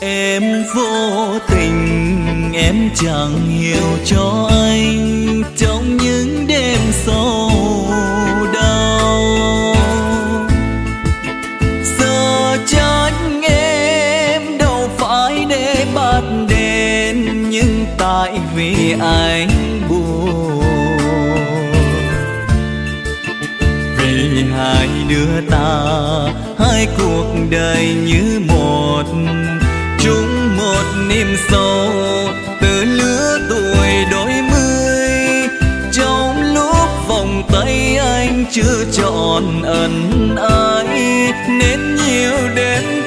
Em vô tình, em chẳng hiểu cho anh trong những đêm sâu đau. Giờ trách em đâu phải để bắt đến, nhưng tại vì anh buồn. Vì hai đứa ta, hai cuộc đời như một, chung một niềm sâu từ lứa tuổi đôi mươi. Trong lúc vòng tay anh chưa trọn ẩn ái, nên nhiều đêm